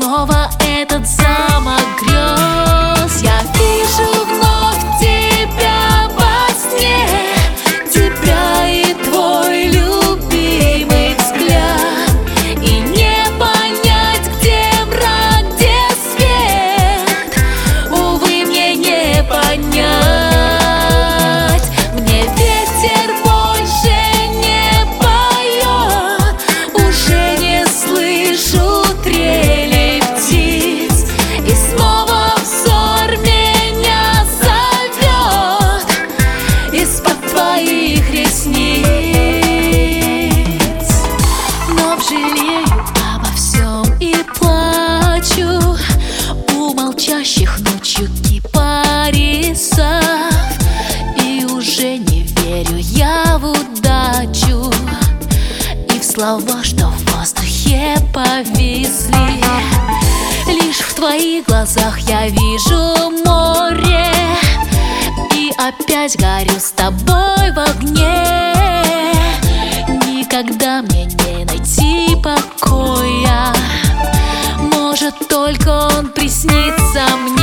снова этот замок грез. Я вижу вновь тебя во сне, тебя и твой любимый взгляд. И не понять, где мрак, где свет, увы, мне не понять. Мне ветер больше не поет, уже не слышу трели птиц. И снова взор меня зовет из-под твоих ресниц. Вновь жалею обо всем и плачу у молчащих ночью кипарисов. И уже не верю я в удачу и в слова, что в воздухе повисли. Лишь в твоих глазах я вижу море, и опять горю с тобой в огне. Никогда мне не найти покоя, может, только он приснится мне.